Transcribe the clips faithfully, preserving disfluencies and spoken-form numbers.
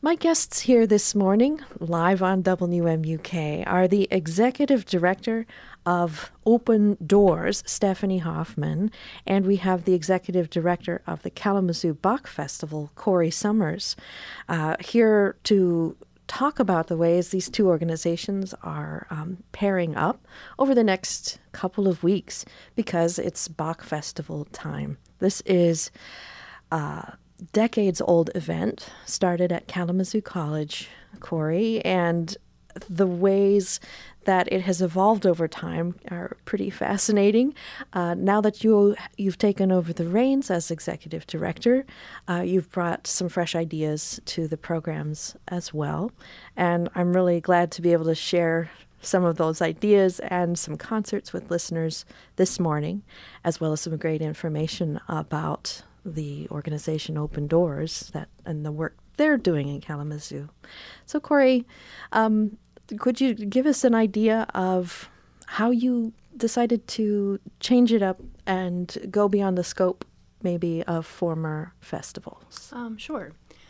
My guests here this morning, live on W M U K, are the Executive Director of Open Doors, Stephanie Hoffman, and we have the Executive Director of the Kalamazoo Bach Festival, Corey Summers, uh, here to talk about the ways these two organizations are um, pairing up over the next couple of weeks because it's Bach Festival time. This is uh, decades-old event, started at Kalamazoo College, Corey, and the ways that it has evolved over time are pretty fascinating. Uh, now that you, you've taken over the reins as executive director, uh, you've brought some fresh ideas to the programs as well, and I'm really glad to be able to share some of those ideas and some concerts with listeners this morning, as well as some great information about the organization Open Doors that and the work they're doing in Kalamazoo. So, Corey, um, could you give us an idea of how you decided to change it up and go beyond the scope, maybe, of former festivals? Um, sure.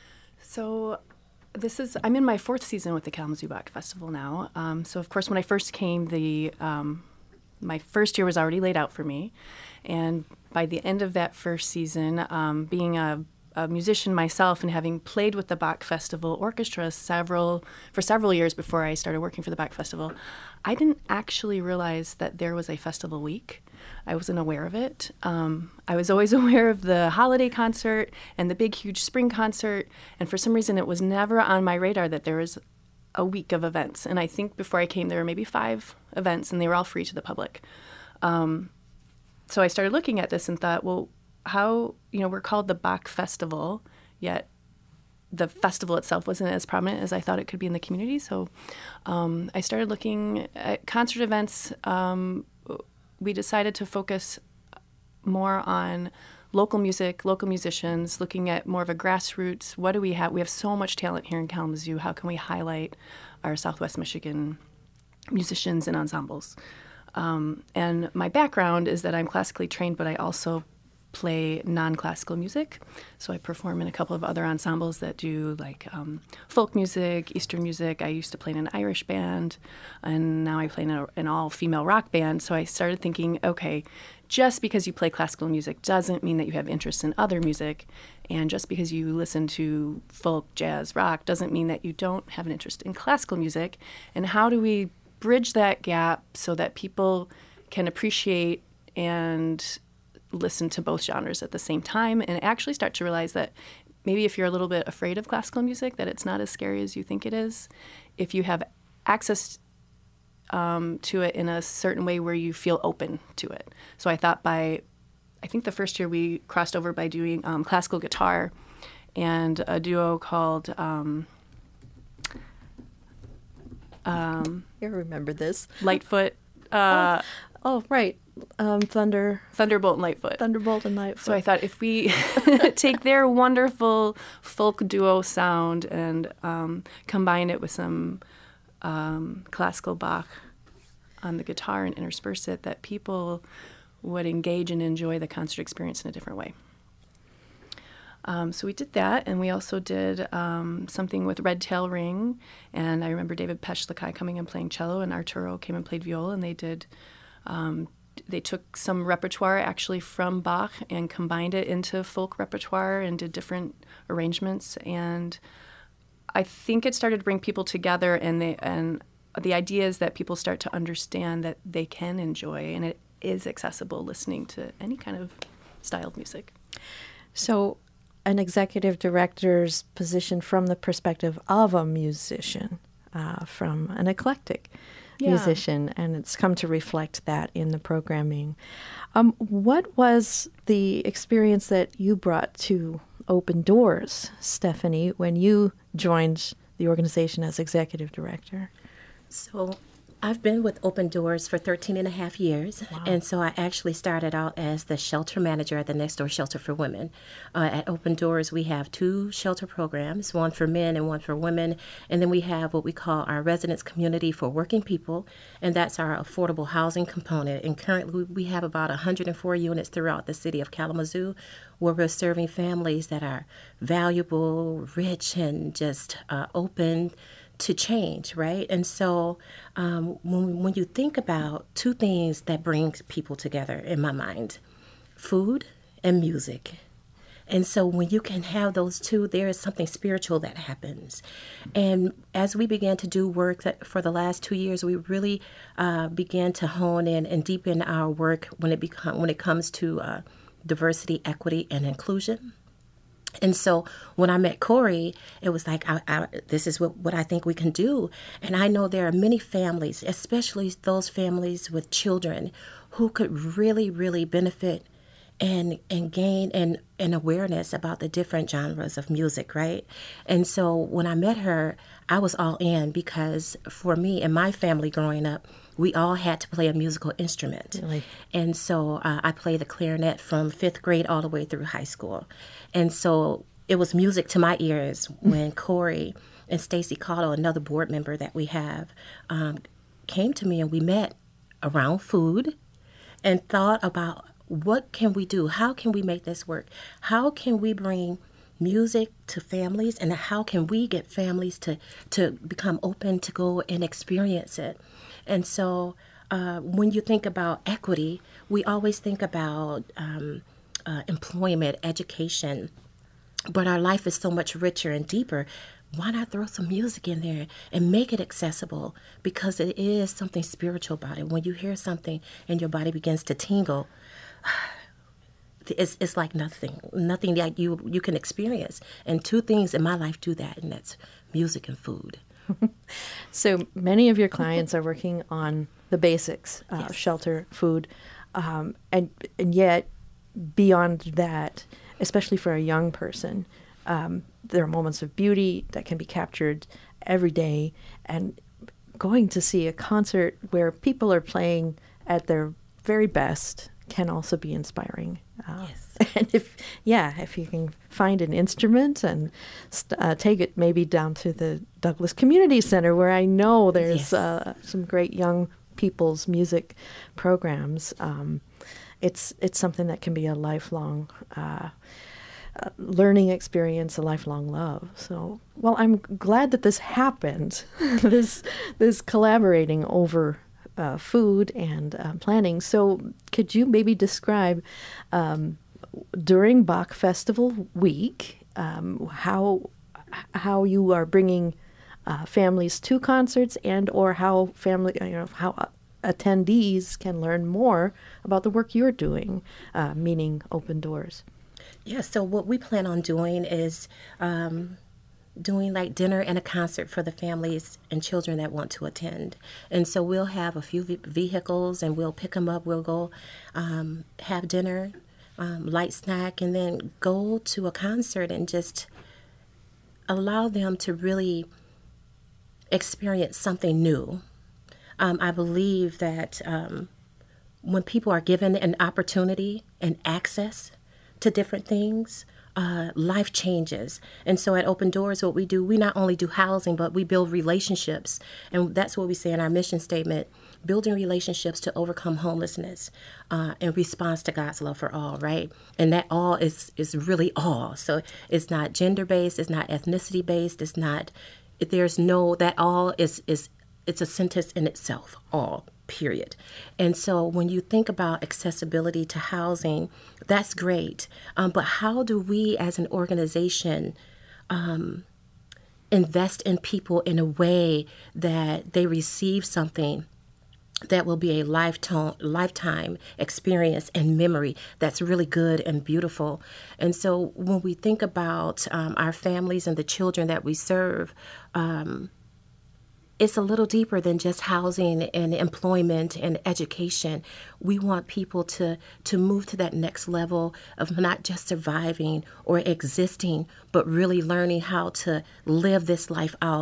So this is, I'm in my fourth season with the Kalamazoo Bach Festival now. Um, so, of course, when I first came, the um, my first year was already laid out for me. And by the end of that first season, um, being a, a musician myself and having played with the Bach Festival Orchestra several for several years before I started working for the Bach Festival, I didn't actually realize that there was a festival week. I wasn't aware of it. Um, I was always aware of the holiday concert and the big, huge spring concert, and for some reason it was never on my radar that there was a week of events. And I think before I came, there were maybe five events, and they were all free to the public. Um, So I started looking at this and thought, well, how, you know, we're called the Bach Festival, yet the festival itself wasn't as prominent as I thought it could be in the community. So um, I started looking at concert events. Um, we decided to focus more on local music, local musicians, looking at more of a grassroots, what do we have? We have so much talent here in Kalamazoo. How can we highlight our Southwest Michigan musicians and ensembles? Um, and my background is that I'm classically trained, but I also play non-classical music. So I perform in a couple of other ensembles that do like um, folk music, Eastern music. I used to play in an Irish band, and now I play in a, an all-female rock band. So I started thinking, okay, just because you play classical music doesn't mean that you have interest in other music. And just because you listen to folk, jazz, rock doesn't mean that you don't have an interest in classical music. And how do we bridge that gap so that people can appreciate and listen to both genres at the same time, and actually start to realize that maybe if you're a little bit afraid of classical music, that it's not as scary as you think it is. If you have access um, to it in a certain way where you feel open to it. So I thought by, I think the first year we crossed over by doing um, classical guitar and a duo called um, Um, I remember this. Lightfoot. Uh, oh, oh, right. Um, Thunder. Thunderbolt and Lightfoot. Thunderbolt and Lightfoot. So I thought if we take their wonderful folk duo sound and um, combine it with some um, classical Bach on the guitar and intersperse it, that people would engage and enjoy the concert experience in a different way. Um, so we did that, and we also did um, something with Red Tail Ring, and I remember David Peschlakai coming and playing cello, and Arturo came and played viola, and they did, um, they took some repertoire actually from Bach and combined it into folk repertoire and did different arrangements, and I think it started to bring people together, and they, and the idea is that people start to understand that they can enjoy, and it is accessible listening to any kind of style of music. So an executive director's position from the perspective of a musician, uh, from an eclectic yeah. musician, and it's come to reflect that in the programming. Um, what was the experience that you brought to Open Doors, Stephanie, when you joined the organization as executive director? So I've been with Open Doors for thirteen and a half years. Wow. And so I actually started out as the shelter manager at the Next Door Shelter for Women. Uh, at Open Doors, we have two shelter programs, one for men and one for women. And then we have what we call our residence community for working people, and that's our affordable housing component. And currently we have about one hundred four units throughout the city of Kalamazoo, where we're serving families that are valuable, rich, and just uh, open to change, right? And so um, when, when you think about two things that bring people together in my mind, food and music. And so when you can have those two, there is something spiritual that happens. And as we began to do work that for the last two years, we really uh, began to hone in and deepen our work when it become when it comes to uh, diversity, equity, and inclusion. And so when I met Corey, it was like, I, I, this is what, what I think we can do. And I know there are many families, especially those families with children, who could really, really benefit and and gain an, an awareness about the different genres of music, right? And so when I met her, I was all in, because for me and my family growing up, we all had to play a musical instrument. Really? And so uh, I played the clarinet from fifth grade all the way through high school. And so it was music to my ears when Corey and Stacy Cotto, another board member that we have, um, came to me, and we met around food and thought about, what can we do? How can we make this work? How can we bring music to families, and how can we get families to, to become open to go and experience it? And so uh, when you think about equity, we always think about um, uh, employment, education, but our life is so much richer and deeper. Why not throw some music in there and make it accessible? Because it is something spiritual about it. When you hear something and your body begins to tingle, It's, it's like nothing, nothing that you, you can experience. And two things in my life do that, and that's music and food. So many of your clients are working on the basics, uh, Yes. shelter, food, um, and and yet beyond that, especially for a young person, um, there are moments of beauty that can be captured every day. And going to see a concert where people are playing at their very best can also be inspiring. Uh, Yes. And if, yeah, if you can find an instrument and st- uh, take it maybe down to the Douglas Community Center, where I know there's Yes. uh, some great young people's music programs, um, it's it's something that can be a lifelong uh, uh, learning experience, a lifelong love. So, well, I'm glad that this happened, this this collaborating over Uh, food and uh, planning. So could you maybe describe um, during Bach Festival week um, how how you are bringing uh, families to concerts, and or how family you know how attendees can learn more about the work you're doing, uh, meaning Open Doors? Yeah, so what we plan on doing is um, doing like dinner and a concert for the families and children that want to attend. And so we'll have a few ve- vehicles and we'll pick them up. We'll go um, have dinner, um, light snack, and then go to a concert and just allow them to really experience something new. Um, I believe that um, when people are given an opportunity and access to different things, uh, life changes. And so at Open Doors, what we do, we not only do housing, but we build relationships. And that's what we say in our mission statement, building relationships to overcome homelessness uh, in response to God's love for all, right? And that all is, is really all. So it's not gender-based, it's not ethnicity-based, it's not, there's no, that all is, is it's a sentence in itself, all, period. And so when you think about accessibility to housing, that's great. Um, but how do we as an organization um, invest in people in a way that they receive something that will be a lifetime, lifetime experience and memory that's really good and beautiful? And so when we think about um, our families and the children that we serve, um, it's a little deeper than just housing and employment and education. We want people to, to move to that next level of not just surviving or existing, but really learning how to live this life out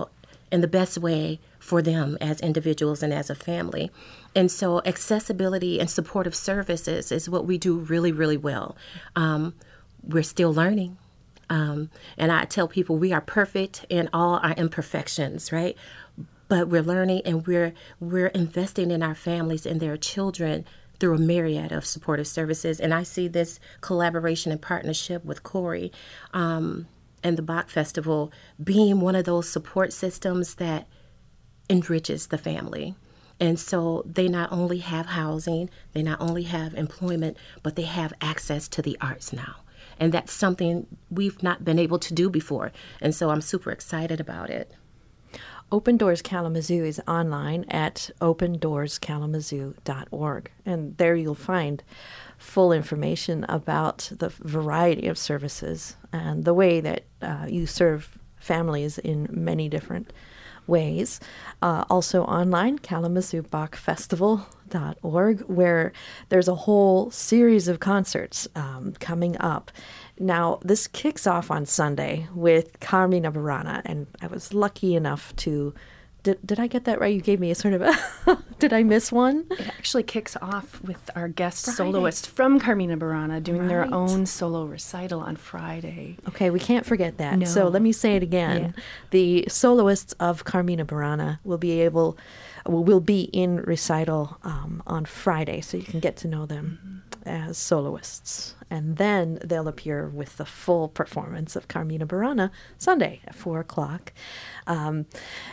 in the best way for them as individuals and as a family. And so accessibility and supportive services is what we do really, really well. Um, we're still learning. Um, and I tell people we are perfect in all our imperfections, right? But we're learning, and we're we're investing in our families and their children through a myriad of supportive services. And I see this collaboration and partnership with Corey um, and the Bach Festival being one of those support systems that enriches the family. And so they not only have housing, they not only have employment, but they have access to the arts now. And that's something we've not been able to do before. And so I'm super excited about it. Open Doors Kalamazoo is online at open doors kalamazoo dot org. And there you'll find full information about the variety of services and the way that uh, you serve families in many different ways. Uh, also online, kalamazoo bach festival dot org, where there's a whole series of concerts um, coming up. Now, this kicks off on Sunday with Carmina Burana, and I was lucky enough to... Did, did I get that right? You gave me a sort of a... Did I miss one? It actually kicks off with our guest Friday. soloist from Carmina Burana doing Right. their own solo recital on Friday. Okay, we can't forget that. No. So let me say it again. Yeah. The soloists of Carmina Burana will be able, will, will be in recital um, on Friday, so you can get to know them mm-hmm. as soloists. And then they'll appear with the full performance of Carmina Burana Sunday at four o'clock. Um,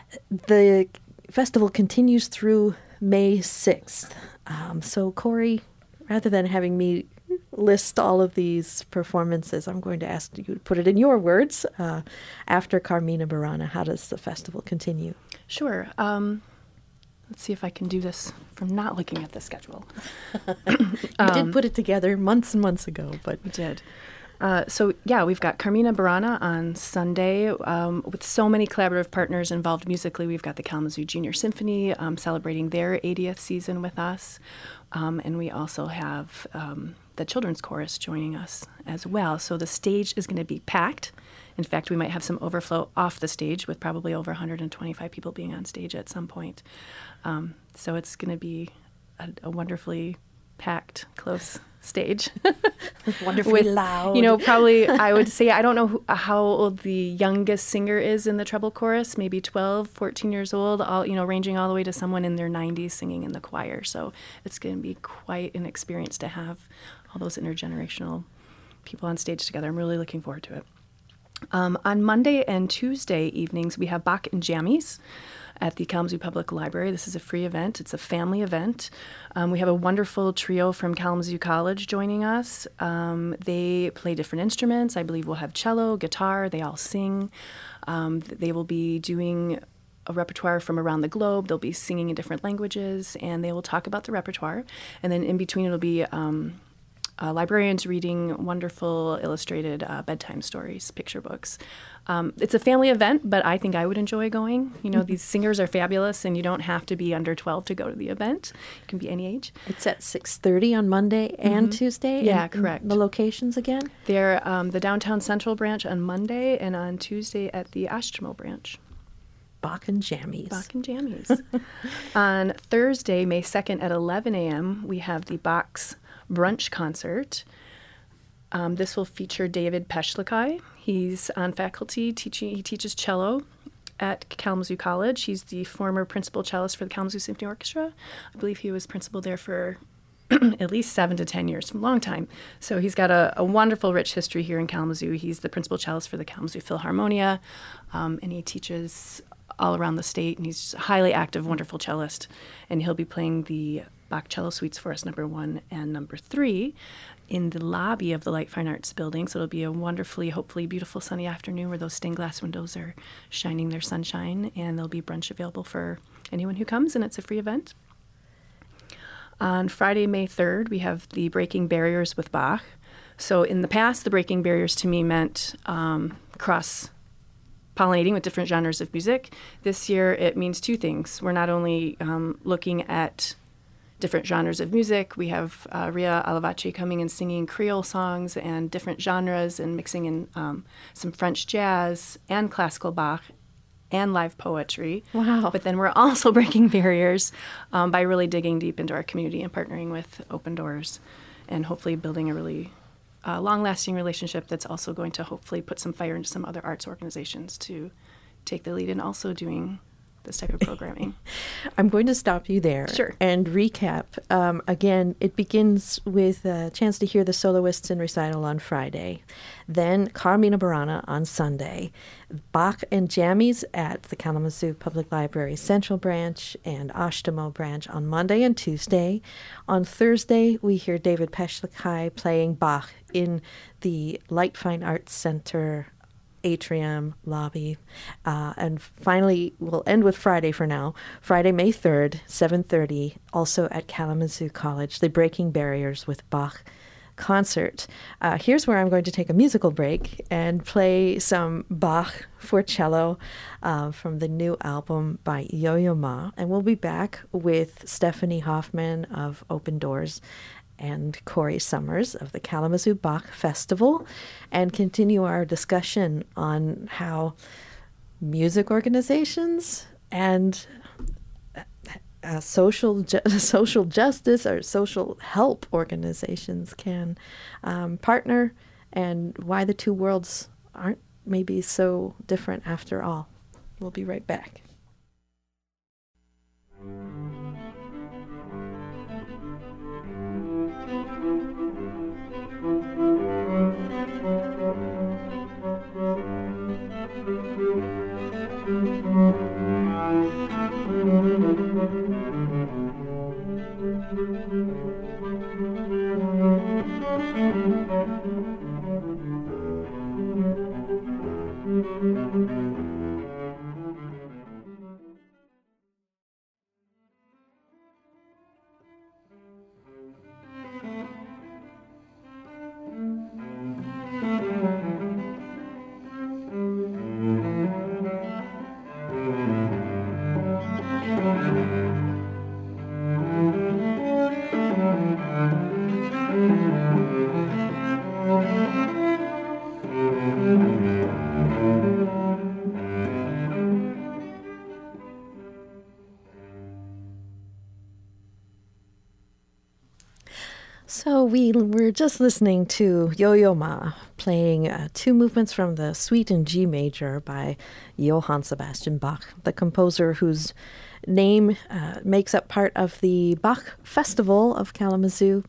the festival continues through May sixth. Um, so, Corey, rather than having me list all of these performances, I'm going to ask you to put it in your words. Uh, after Carmina Burana, how does the festival continue? Sure. Um, let's see if I can do this from not looking at the schedule. You um, did put it together months and months ago, but we did. Uh, so, yeah, we've got Carmina Burana on Sunday um, with so many collaborative partners involved musically. We've got the Kalamazoo Junior Symphony um, celebrating their eightieth season with us. Um, and we also have um, the Children's Chorus joining us as well. So the stage is going to be packed. In fact, we might have some overflow off the stage with probably over one hundred twenty-five people being on stage at some point. Um, so it's going to be a, a wonderfully packed, close stage. Wonderfully With, loud. You know, probably, I would say, I don't know who, how old the youngest singer is in the treble chorus, maybe twelve, fourteen years old, all, you know, ranging all the way to someone in their nineties singing in the choir. So it's going to be quite an experience to have all those intergenerational people on stage together. I'm really looking forward to it. Um, on Monday and Tuesday evenings, we have Bach and Jammies at the Kalamazoo Public Library. This is a free event. It's a family event. Um, we have a wonderful trio from Kalamazoo College joining us. Um, they play different instruments. I believe we'll have cello, guitar. They all sing. Um, they will be doing a repertoire from around the globe. They'll be singing in different languages, and they will talk about the repertoire. And then in between, it'll be um, uh, librarians reading wonderful illustrated uh, bedtime stories, picture books. Um, it's a family event, but I think I would enjoy going. You know, mm-hmm. these singers are fabulous, and you don't have to be under twelve to go to the event. You can be any age. It's at six thirty on Monday and mm-hmm. Tuesday? Yeah, and, correct. And the locations again? They're um, the Downtown Central branch on Monday, and on Tuesday at the Ashtamel branch. Bach and Jammies. Bach and Jammies. On Thursday, May second at eleven a.m., we have the Bach's Brunch Concert. Um, this will feature David Peshlikai. He's on faculty teaching. He teaches cello at Kalamazoo College. He's the former principal cellist for the Kalamazoo Symphony Orchestra. I believe he was principal there for at least seven to ten years, a long time. So he's got a, a wonderful, rich history here in Kalamazoo. He's the principal cellist for the Kalamazoo Philharmonia, um, and he teaches all around the state. And he's a highly active, wonderful cellist. And he'll be playing the Bach cello suites for us, number one and number three, in the lobby of the Light Fine Arts building. So it'll be a wonderfully, hopefully beautiful sunny afternoon where those stained glass windows are shining their sunshine, and there'll be brunch available for anyone who comes, and it's a free event. On Friday, May third, we have the Breaking Barriers with Bach. So in the past, the Breaking Barriers to me meant um, cross-pollinating with different genres of music. This year, it means two things. We're not only um, looking at different genres of music. We have uh, Ria Alavache coming and singing Creole songs and different genres and mixing in um, some French jazz and classical Bach and live poetry. Wow. But then we're also breaking barriers um, by really digging deep into our community and partnering with Open Doors and hopefully building a really uh, long-lasting relationship that's also going to hopefully put some fire into some other arts organizations to take the lead in also doing this type of programming. I'm going to stop you there Sure. and recap. Um, again, it begins with a chance to hear the soloists in recital on Friday, then Carmina Burana on Sunday, Bach and Jammies at the Kalamazoo Public Library Central Branch and Ashtamo Branch on Monday and Tuesday. On Thursday, we hear David Peshlikai playing Bach in the Light Fine Arts Center atrium lobby. Uh, and finally, we'll end with Friday for now. Friday, May third, seven thirty, also at Kalamazoo College, the Breaking Barriers with Bach concert. Uh, here's where I'm going to take a musical break and play some Bach for cello uh, from the new album by Yo-Yo Ma. And we'll be back with Stephanie Hoffman of Open Doors and Corey Summers of the Kalamazoo Bach Festival, and continue our discussion on how music organizations and uh, social ju- social justice or social help organizations can um, partner, and why the two worlds aren't maybe so different after all. We'll be right back. So we were just listening to Yo-Yo Ma playing uh, two movements from the Suite in G major by Johann Sebastian Bach, the composer whose name uh, makes up part of the Bach Festival of Kalamazoo.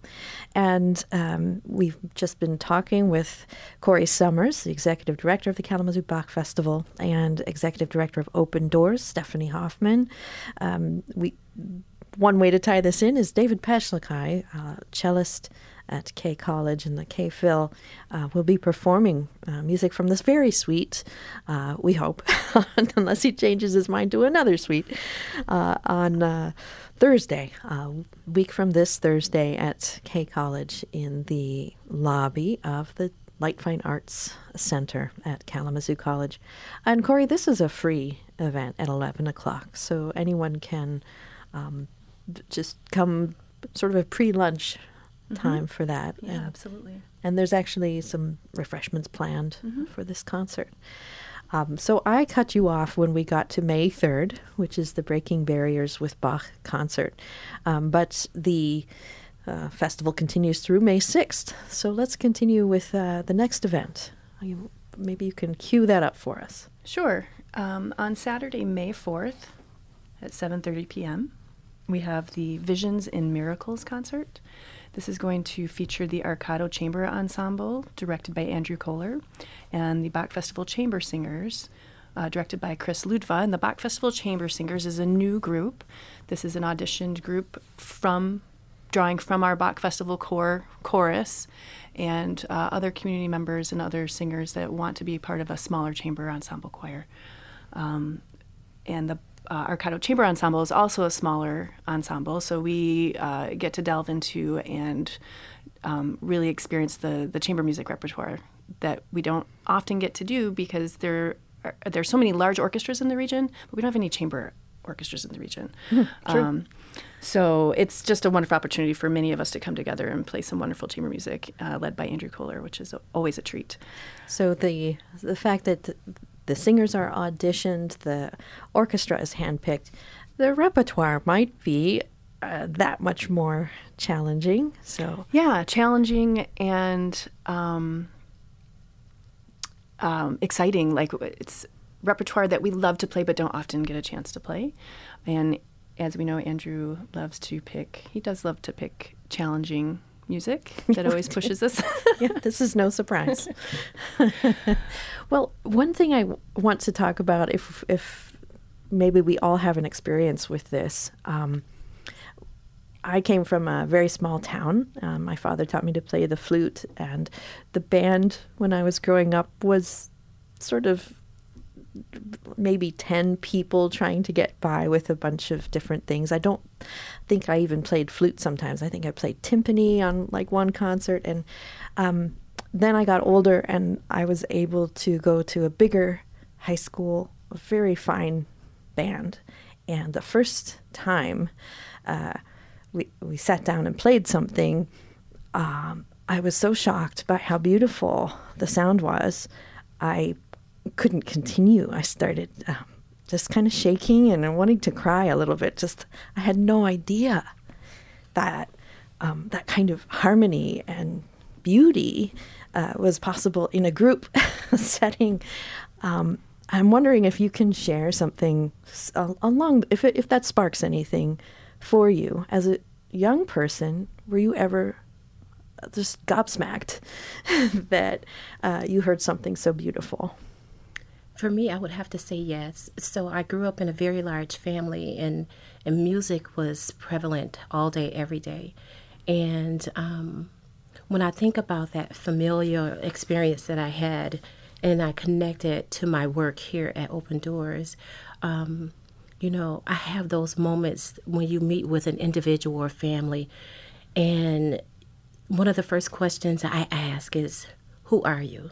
And um, we've just been talking with Corey Summers, the executive director of the Kalamazoo Bach Festival, and executive director of Open Doors, Stephanie Hoffman. Um, we One way to tie this in is David Peshlikai, uh, cellist at K College in the K Phil, uh, will be performing uh, music from this very suite, uh, we hope, unless he changes his mind to another suite, uh, on uh, Thursday, a week from this Thursday at K College in the lobby of the Light Fine Arts Center at Kalamazoo College. And Corey, this is a free event at eleven o'clock, so anyone can um, just come sort of a pre-lunch time mm-hmm. for that. Yeah, and, absolutely. And there's actually some refreshments planned mm-hmm. for this concert. Um, so I cut you off when we got to May third, which is the Breaking Barriers with Bach concert. Um, but the uh, festival continues through May sixth. So let's continue with uh, the next event. You, maybe you can cue that up for us. Sure. Um, on Saturday, May fourth at seven thirty p.m., we have the Visions in Miracles concert. This is going to feature the Arcado Chamber Ensemble, directed by Andrew Kohler, and the Bach Festival Chamber Singers, uh, directed by Chris Ludva. And the Bach Festival Chamber Singers is a new group. This is an auditioned group from drawing from our Bach Festival core chorus and uh, other community members and other singers that want to be part of a smaller chamber ensemble choir. Um, and the Uh, Arcado Chamber Ensemble is also a smaller ensemble, so we uh, get to delve into and um, really experience the, the chamber music repertoire that we don't often get to do because there are, there's so many large orchestras in the region, but we don't have any chamber orchestras in the region. Mm, true. Um, so it's just a wonderful opportunity for many of us to come together and play some wonderful chamber music uh, led by Andrew Kohler, which is always a treat. So the the fact that the singers are auditioned, the orchestra is handpicked. The repertoire might be uh, that much more challenging. So yeah, challenging and um, um, exciting. Like it's repertoire that we love to play but don't often get a chance to play. And as we know, Andrew loves to pick, he does love to pick challenging music that always pushes us. Yeah, this is no surprise. Well, one thing I w- want to talk about, if if maybe we all have an experience with this. Um, I came from a very small town. Um, my father taught me to play the flute, and the band when I was growing up was sort of maybe ten people trying to get by with a bunch of different things. I don't think I even played flute sometimes. I think I played timpani on like one concert. And um, then I got older and I was able to go to a bigger high school, a very fine band. And the first time uh, we, we sat down and played something, um, I was so shocked by how beautiful the sound was. I couldn't continue. I started um, just kind of shaking and wanting to cry a little bit. Just, I had no idea that um, that kind of harmony and beauty uh, was possible in a group setting. Um, I'm wondering if you can share something uh, along, if it, if that sparks anything for you as a young person. Were you ever just gobsmacked that uh, you heard something so beautiful? For me, I would have to say yes. So I grew up in a very large family, and, and music was prevalent all day, every day. And um, when I think about that familiar experience that I had, and I connect it to my work here at Open Doors, um, you know, I have those moments when you meet with an individual or family, and one of the first questions I ask is, who are you?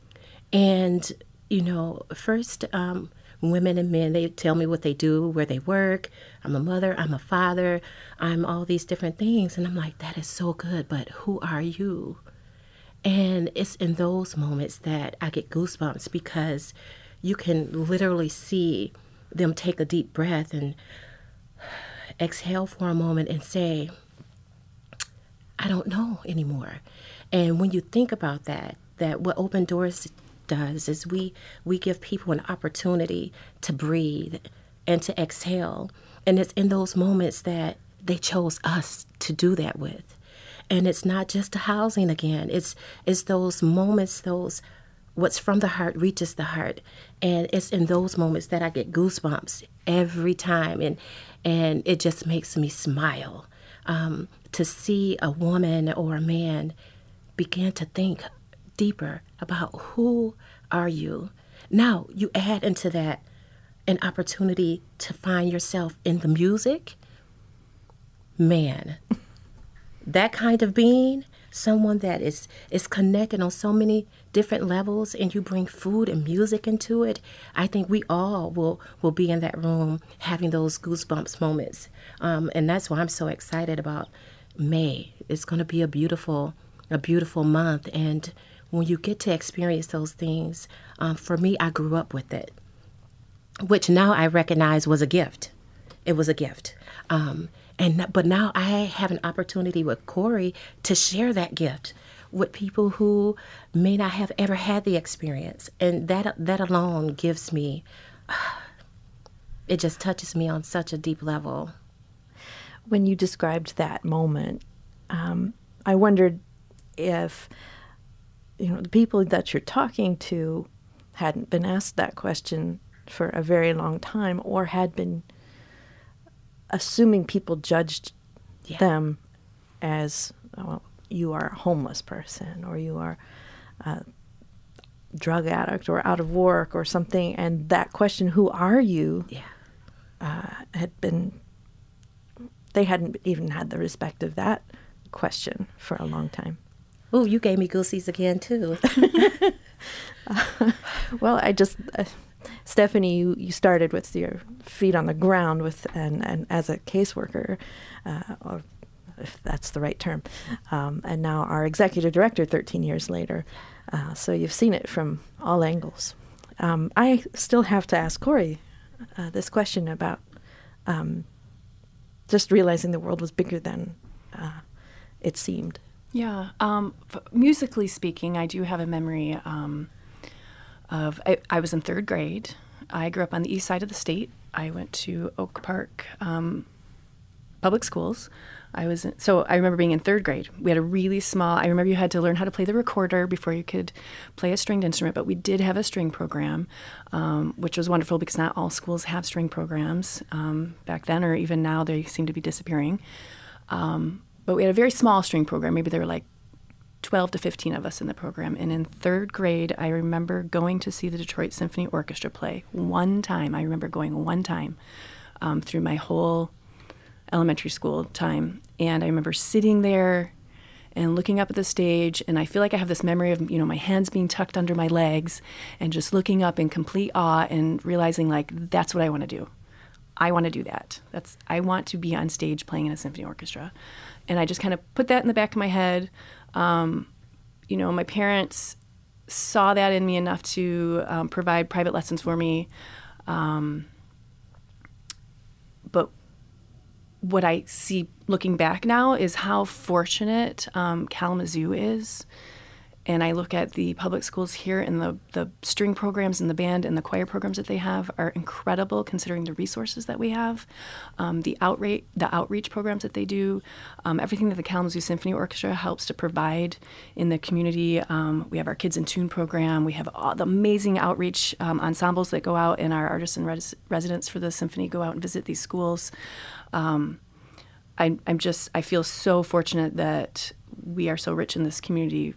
And you know, first, um, women and men, they tell me what they do, where they work. I'm a mother, I'm a father, I'm all these different things. And I'm like, that is so good, but who are you? And it's in those moments that I get goosebumps, because you can literally see them take a deep breath and exhale for a moment and say, I don't know anymore. And when you think about that, that what Open Doors does is we we give people an opportunity to breathe and to exhale, and it's in those moments that they chose us to do that with. And it's not just a housing again, it's it's those moments, those what's from the heart reaches the heart, and it's in those moments that I get goosebumps every time, and and it just makes me smile um, to see a woman or a man begin to think deeper about who are you. Now you add into that an opportunity to find yourself in the music. Man, that kind of being, someone that is is connected on so many different levels, and you bring food and music into it, I think we all will will be in that room having those goosebumps moments. Um, and that's why I'm so excited about May. It's going to be a beautiful a beautiful month, and when you get to experience those things, um, for me, I grew up with it, which now I recognize was a gift. It was a gift. Um, and but now I have an opportunity with Corey to share that gift with people who may not have ever had the experience. And that that alone gives me, it just touches me on such a deep level. When you described that moment, um, I wondered if, you know, the people that you're talking to hadn't been asked that question for a very long time, or had been assuming people judged yeah. them as, well, you are a homeless person, or you are a drug addict, or out of work, or something. And that question, who are you, yeah. uh, had been, they hadn't even had the respect of that question for a long time. Oh, you gave me goosies again, too. uh, well, I just, uh, Stephanie, you, you started with your feet on the ground with, and, and as a caseworker, uh, or if that's the right term, um, and now our executive director thirteen years later. Uh, so you've seen it from all angles. Um, I still have to ask Corey uh, this question about um, just realizing the world was bigger than uh, it seemed. Yeah. Um, f- musically speaking, I do have a memory um, of, I, I was in third grade. I grew up on the east side of the state. I went to Oak Park um, Public Schools. I was in, so I remember being in third grade. We had a really small, I remember you had to learn how to play the recorder before you could play a stringed instrument, but we did have a string program, um, which was wonderful because not all schools have string programs um, back then, or even now they seem to be disappearing. Um, but we had a very small string program. Maybe there were like twelve to fifteen of us in the program. And in third grade, I remember going to see the Detroit Symphony Orchestra play one time. I remember going one time um, through my whole elementary school time. And I remember sitting there and looking up at the stage, and I feel like I have this memory of, you know, my hands being tucked under my legs and just looking up in complete awe and realizing, like, that's what I want to do. I want to do that. That's I want to be on stage playing in a symphony orchestra. And I just kind of put that in the back of my head. Um, you know, my parents saw that in me enough to um, provide private lessons for me. Um, but what I see looking back now is how fortunate um, Kalamazoo is. And I look at the public schools here, and the, the string programs and the band and the choir programs that they have are incredible considering the resources that we have. Um, the, outrate, the outreach programs that they do, um, everything that the Kalamazoo Symphony Orchestra helps to provide in the community. Um, we have our Kids in Tune program. We have all the amazing outreach um, ensembles that go out, and our artists and res- residents for the symphony go out and visit these schools. Um, I, I'm just, I feel so fortunate that we are so rich in this community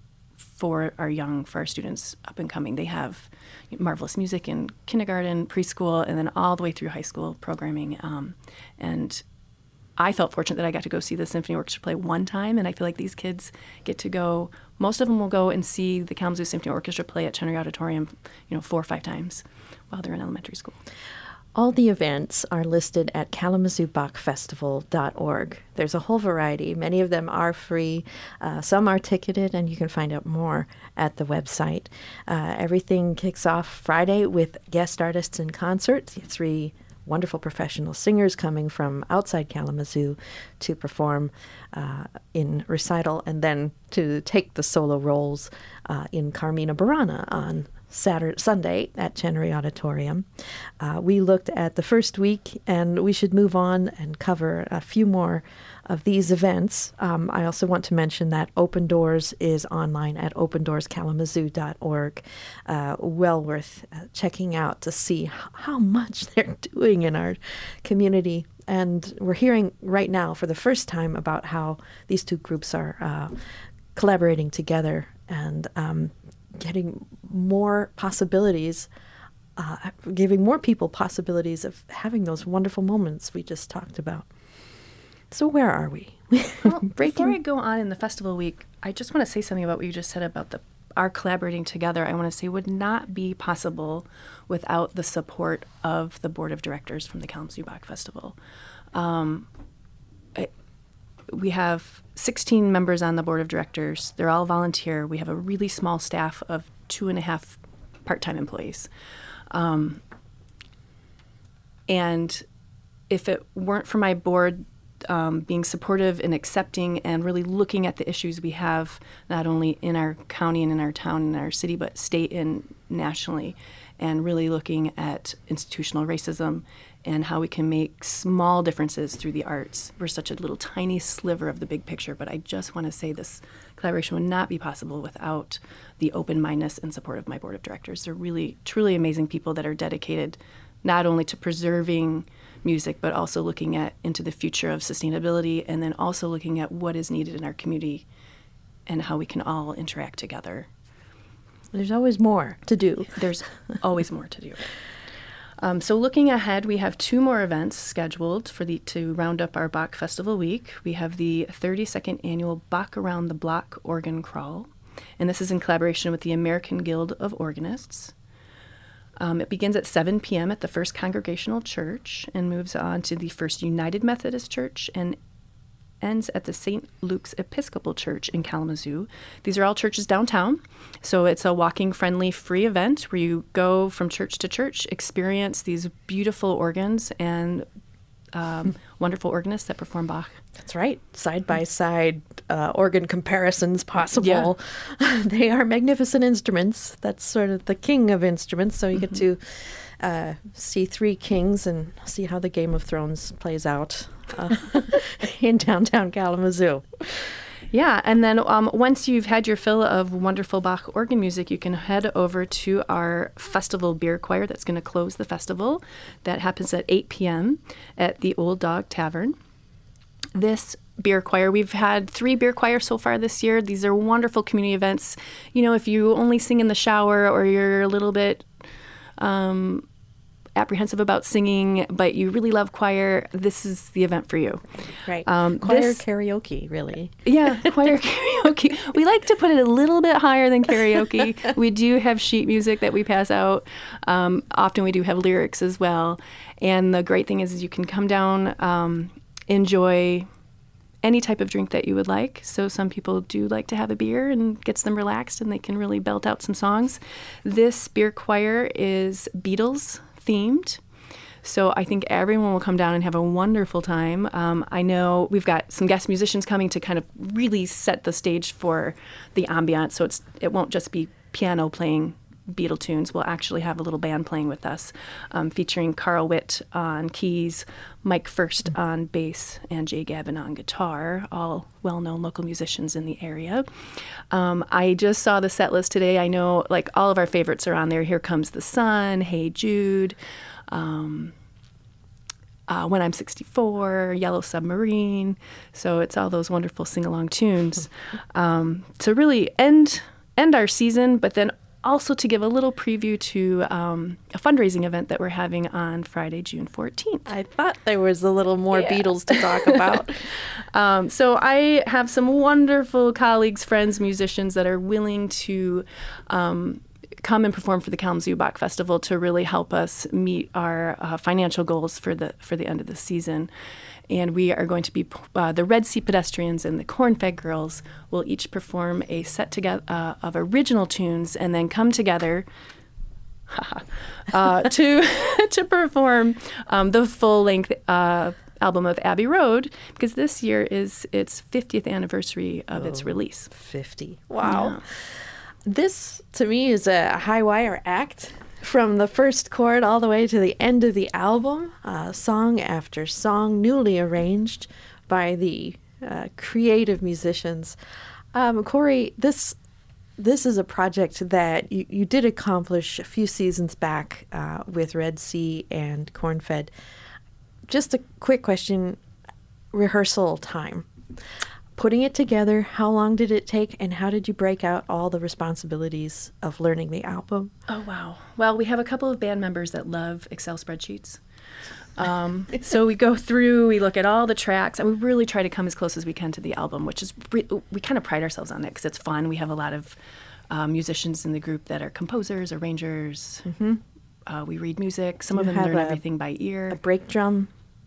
for our young, for our students up and coming. They have marvelous music in kindergarten, preschool, and then all the way through high school programming. Um, and I felt fortunate that I got to go see the Symphony Orchestra play one time, and I feel like these kids get to go, most of them will go and see the Kalamazoo Symphony Orchestra play at Chenery Auditorium, you know, four or five times while they're in elementary school. All the events are listed at kalamazoo bach festival dot org. There's a whole variety. Many of them are free. Uh, some are ticketed, and you can find out more at the website. Uh, everything kicks off Friday with guest artists in concert. Three wonderful professional singers coming from outside Kalamazoo to perform uh, in recital, and then to take the solo roles uh, in Carmina Burana on Saturday, Sunday at Chenery Auditorium. Uh, we looked at the first week, and we should move on and cover a few more of these events. Um, I also want to mention that Open Doors is online at open doors kalamazoo dot org. Uh, well worth uh, checking out to see h- how much they're doing in our community. And we're hearing right now for the first time about how these two groups are uh, collaborating together and um, getting more possibilities, uh, giving more people possibilities of having those wonderful moments we just talked about. So where are we? Well, before I go on in the festival week, I just want to say something about what you just said about the our collaborating together. I want to say would not be possible without the support of the board of directors from the Kalamazoo Bach Festival. Um, I, we have sixteen members on the board of directors. They're all volunteer. We have a really small staff of two and a half part-time employees. Um, and if it weren't for my board um, being supportive and accepting and really looking at the issues we have, not only in our county and in our town and our city, but state and nationally, and really looking at institutional racism and how we can make small differences through the arts. We're such a little tiny sliver of the big picture, but I just want to say this collaboration would not be possible without the open-mindedness and support of my board of directors. They're really, truly amazing people that are dedicated not only to preserving music, but also looking at into the future of sustainability, and then also looking at what is needed in our community and how we can all interact together. There's always more to do. There's always more to do. Um, so looking ahead, we have two more events scheduled for the to round up our Bach Festival week. We have the thirty-second annual Bach Around the Block Organ Crawl, and this is in collaboration with the American Guild of Organists. Um, it begins at seven p.m. at the First Congregational Church and moves on to the First United Methodist Church and ends at the Saint Luke's Episcopal Church in Kalamazoo. These are all churches downtown. So it's a walking friendly free event where you go from church to church, experience these beautiful organs and um, wonderful organists that perform Bach. That's right. Side by side uh, organ comparisons possible. Yeah. They are magnificent instruments. That's sort of the king of instruments. So you mm-hmm. get to uh, see three kings and see how the Game of Thrones plays out uh, in downtown Kalamazoo. Yeah, and then um, once you've had your fill of wonderful Bach organ music, you can head over to our festival beer choir that's going to close the festival. That happens at eight p.m. at the Old Dog Tavern. This beer choir, we've had three beer choirs so far this year. These are wonderful community events. You know, if you only sing in the shower or you're a little bit um, apprehensive about singing, but you really love choir, this is the event for you. Right. Um, choir this, karaoke, really. Yeah, choir karaoke. We like to put it a little bit higher than karaoke. We do have sheet music that we pass out. Um, often we do have lyrics as well. And the great thing is, is you can come down, um, enjoy any type of drink that you would like. So some people do like to have a beer and gets them relaxed and they can really belt out some songs. This beer choir is Beatles themed. So I think everyone will come down and have a wonderful time. Um, I know we've got some guest musicians coming to kind of really set the stage for the ambiance. So it's it won't just be piano playing Beatle tunes. We'll actually have a little band playing with us, um, featuring Carl Witt on keys, Mike First on bass, and Jay Gavin on guitar, all well-known local musicians in the area. Um, I just saw the set list today. I know like all of our favorites are on there. Here Comes the Sun, Hey Jude, um, uh, When I'm sixty-four, Yellow Submarine. So it's all those wonderful sing-along tunes um, to really end end our season, but then also to give a little preview to um, a fundraising event that we're having on Friday, June fourteenth. I thought there was a little more yeah. Beatles to talk about. um, so I have some wonderful colleagues, friends, musicians that are willing to um, come and perform for the Kalamazoo Bach Festival to really help us meet our uh, financial goals for the for the end of the season. And we are going to be, uh, the Red Sea Pedestrians and the Corn-Fed Girls will each perform a set together uh, of original tunes and then come together uh, to to perform um, the full-length uh, album of Abbey Road, because this year is its fiftieth anniversary of oh, its release. fifty. Wow. Yeah. This, to me, is a high-wire act. From the first chord all the way to the end of the album, uh, song after song, newly arranged by the uh, creative musicians. Um, Corey, this this is a project that you, you did accomplish a few seasons back uh, with Red Sea and Corn-Fed. Just a quick question, rehearsal time. Putting it together, how long did it take, and how did you break out all the responsibilities of learning the album? Oh, wow. Well, we have a couple of band members that love Excel spreadsheets. Um, so we go through, we look at all the tracks, and we really try to come as close as we can to the album, which is, re- we kind of pride ourselves on that because it's fun. We have a lot of uh, musicians in the group that are composers, arrangers. Mm-hmm. Uh, we read music. Some you of them learn a, everything by ear. A break drum.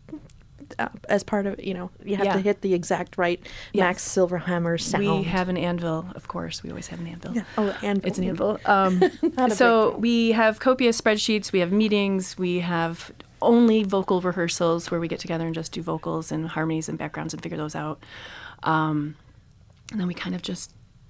Uh, as part of, you know, you have yeah. to hit the exact right yes. Max Silverhammer sound. We have an anvil, of course. We always have an anvil. Yeah. Oh, anvil. It's an anvil. Um, so we have copious spreadsheets. We have meetings. We have only vocal rehearsals where we get together and just do vocals and harmonies and backgrounds and figure those out. Um, and then we kind of just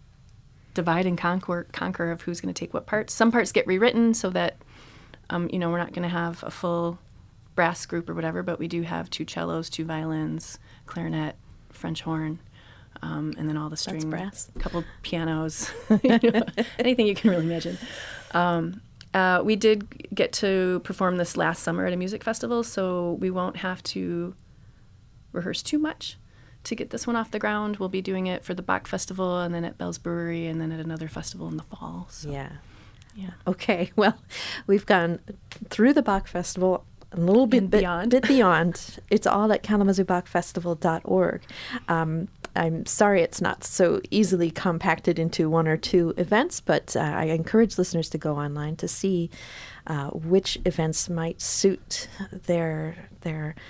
divide and conquer, conquer of who's going to take what parts. Some parts get rewritten so that, um, you know, we're not going to have a full brass group or whatever, but we do have two cellos, two violins, clarinet, French horn, um, and then all the string, brass. A couple pianos, you know, anything you can really imagine. Um, uh, we did get to perform this last summer at a music festival, so we won't have to rehearse too much to get this one off the ground. We'll be doing it for the Bach Festival and then at Bell's Brewery and then at another festival in the fall. So. Yeah. Yeah. Okay. Well, we've gone through the Bach Festival a little bit beyond. Bit, bit beyond. It's all at kalamazoo bach festival dot org. Um, I'm sorry it's not so easily compacted into one or two events, but uh, I encourage listeners to go online to see uh, which events might suit their their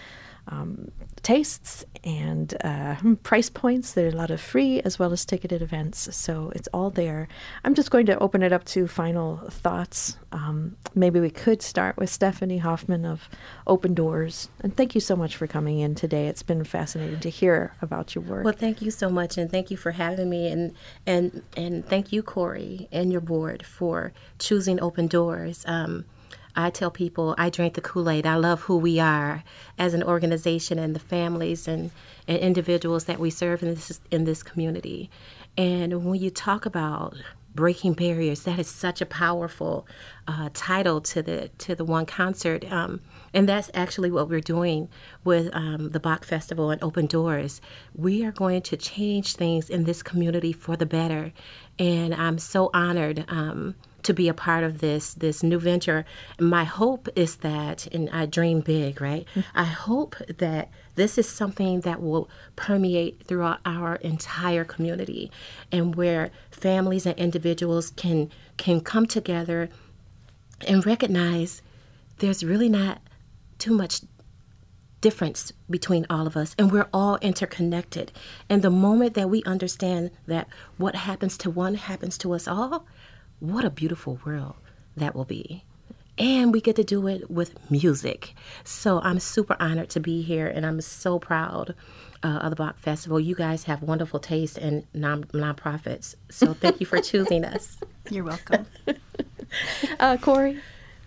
um, tastes and uh, price points. There are a lot of free as well as ticketed events, so it's all there. I'm just going to open it up to final thoughts. Um, maybe we could start with Stephanie Hoffman of Open Doors. And thank you so much for coming in today. It's been fascinating to hear about your work. Well, thank you so much, and thank you for having me, and and and thank you, Corey, and your board for choosing Open Doors. Um, I tell people I drink the Kool-Aid. I love who we are as an organization and the families and, and individuals that we serve in this in this community. And when you talk about breaking barriers, that is such a powerful uh, title to the to the one concert. Um, and that's actually what we're doing with um, the Bach Festival and Open Doors. We are going to change things in this community for the better. And I'm so honored um, to be a part of this this new venture. My hope is that, and I dream big, right? Mm-hmm. I hope that this is something that will permeate throughout our entire community, and where families and individuals can can come together and recognize there's really not too much difference between all of us, and we're all interconnected. And the moment that we understand that what happens to one happens to us all, what a beautiful world that will be. And we get to do it with music. So I'm super honored to be here, and I'm so proud uh, of the Bach Festival. You guys have wonderful taste in non nonprofits. So thank you for choosing us. You're welcome. uh, Corey?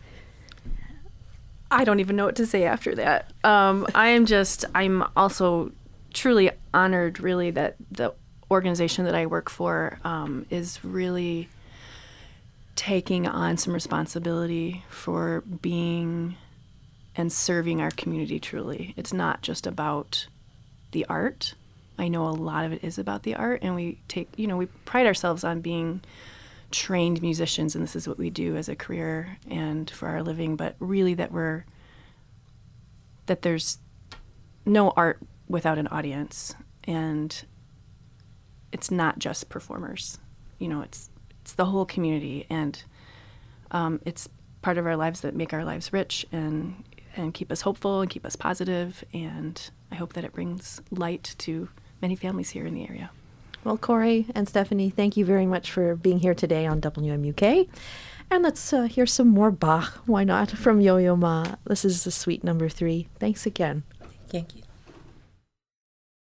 I don't even know what to say after that. Um, I am just, I'm also truly honored, really, that the organization that I work for um, is really taking on some responsibility for being and serving our community truly. It's not just about the art. I know a lot of it is about the art, and we take, you know, we pride ourselves on being trained musicians, and this is what we do as a career and for our living, but really that we're, that there's no art without an audience, and it's not just performers. You know, it's It's the whole community, and um, it's part of our lives that make our lives rich and and keep us hopeful and keep us positive, and I hope that it brings light to many families here in the area. Well, Corey and Stephanie, thank you very much for being here today on W M U K. And let's uh, hear some more Bach, why not, from Yo-Yo Ma. This is the suite number three. Thanks again. Thank you.